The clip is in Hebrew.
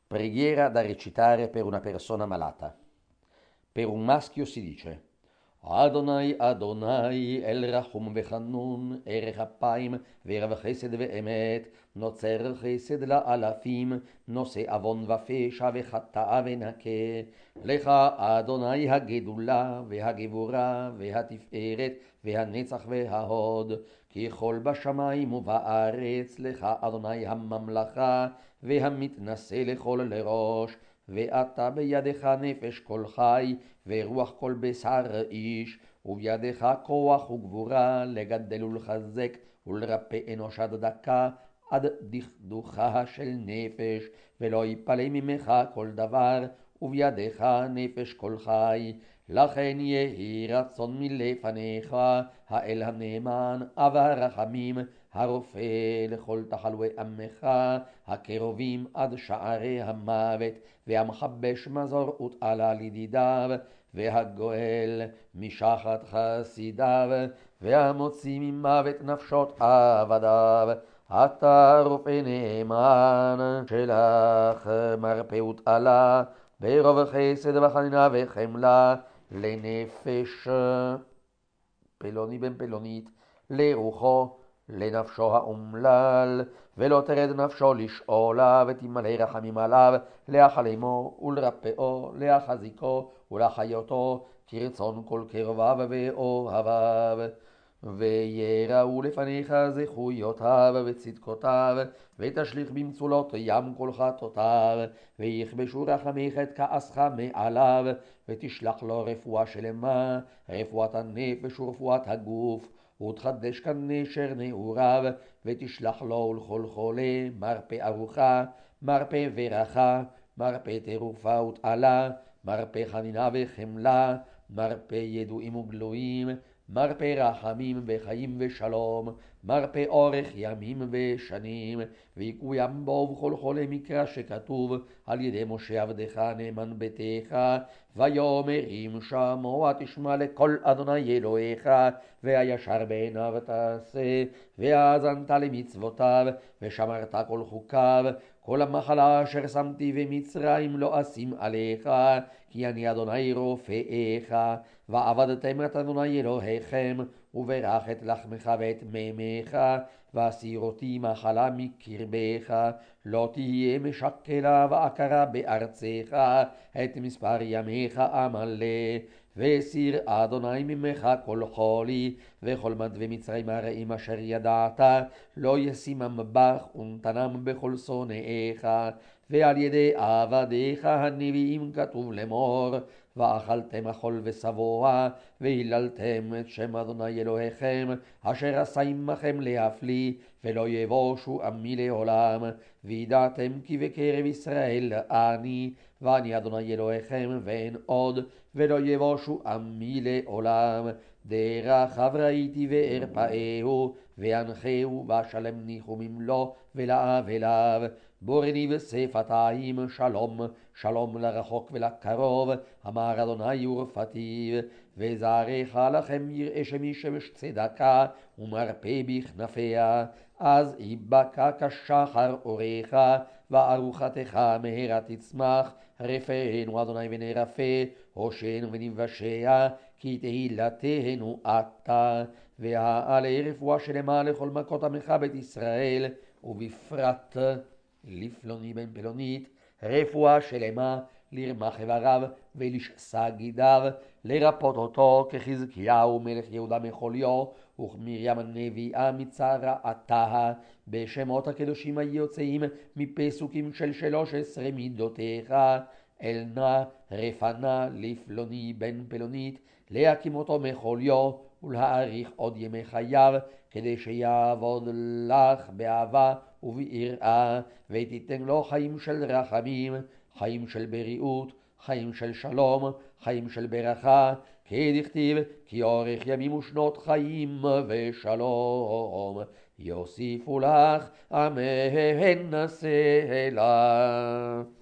Preghiera da recitare per una persona malata. Per un maschio si dice: Adonai, Adonai, El Rachum Vechanun, Erech Appaim, Verav Chesed Ve'emet, Notzer Chesed La'alafim, Nose Avon Vafesha Vechata'a Venake, Lecha Adonai Hagedula, Vehagevura, Vehatiferet, Vehanetzach Vehahod, ככל בשמיים ובארץ, לך אדוני הממלכה, והמתנשא לכל לראש, ואתה בידך נפש כל חי, ורוח כל בשר איש, ובידך כוח וגבורה, לגדל ולחזק, ולרפא אנוש עד דקה, עד דכדוכה של נפש, ולא יפלא ממך כל דבר, ובידך נפש כל חי. לכן יהי רצון מלפניך, האל הנאמן, אב הרחמים, הרופא לכל תחלואי עמך, הקרובים עד שערי המוות, והמחבש מזור ותעלה לדידיו, והגואל משחת חסידיו, והמוציא ממוות נפשות עבדיו. אתה רופא נאמן, שלך מרפא ותעלה, ברוב חסד וחנינה וחמלה, לנפש פלוני בן פלונית, לרוחו, לנפשו האומלל, ולא תרד נפשו לשאולה, ותמלא רחמים עליו, להחלימו ולרפאו, להחזיקו ולחיותו, כרצון כל קרביו ואוהביו. ויראו לפניך זכויותיו וצדקותיו, ותשליך במצולות ים כל חטאותיו, ויכבשו רחמיך את כעסך מעליו, ותשלח לו רפואה שלמה, רפואת הנפש ורפואת הגוף, ותחדש כאן נשר נעוריו, ותשלח לו ולכל חולה מרפא ארוחה, מרפא ברכה, מרפא תרופה ותעלה, מרפא חנינה וחמלה, מרפא ידועים וגלויים, מרפא רחמים וחיים ושלום, מרפא אורך ימים ושנים, ויקוים בו ובכל חולה מקרא שכתוב על ידי משה עבדך נאמן ביתך, ויאמר אם שמוע תשמע לקול אדוני אלוהיך, והישר בעיניו תעשה, והאזנת למצוותיו, ושמרת כל חוקיו, כל המחלה אשר שמתי במצרים לא אשים עליך, כי אני אדוני רופאיך. ועבדתם את אדוני אלוהיכם, וברך את לחמך ואת מימיך, ואסיר אותי מחלה מקרבך, לא תהיה משקלה ועקרה בארצך, את מספר ימיך אמלא. והסיר אדוני ממך כל חולי, וכל מדווי מצרים הרעים אשר ידעת, לא ישימם בך ונתנם בכל שונאיך. ועל ידי עבדיך הנביאים כתוב לאמור, ואכלתם אכול ושבוע, והיללתם את שם אדוני אלוהיכם, אשר עשה עמכם להפליא, ולא יבושו עמי לעולם. וידעתם כי בקרב ישראל אני, ואני אדוני אלוהיכם ואין עוד, ולא יבושו עמי לעולם. דרכיו ראיתי וארפאהו, ואנחהו ואשלם ניחומים לו ולאבליו. בורני ושפתיים שלום, שלום לרחוק ולקרוב, אמר אדוני ורפאתי. וזרעך לכם יראה שמשמש צדקה, ומרפא בכנפיה. אז יבקע כשחר אורך, וארוחתך מהרה תצמח. רפאנו אדוני ונרפא, הושענו ונבשע, כי תהילתנו אתה. והעלה רפואה שלמה לכל מכות עמך בית ישראל, ובפרט לפלוני בן פלונית, רפואה שלמה לרמח איבריו ולשסה גידיו, לרפות אותו כחזקיהו מלך יהודה מחוליו, וכמרים הנביאה מצרעתה, בשמות הקדושים היוצאים מפסוקים של 13 מידותיך. אלנה רפנה לפלוני בן פלונית, להקים אותו מחוליו ולהאריך עוד ימי חייו, כדי שיעבוד לך באהבה וביראה, ותיתן לו חיים של רחמים, חיים של בריאות, חיים של שלום, חיים של ברכה, כדכתיב כי אורך ימים ושנות חיים ושלום יוסיפו לך, אמן. סלה.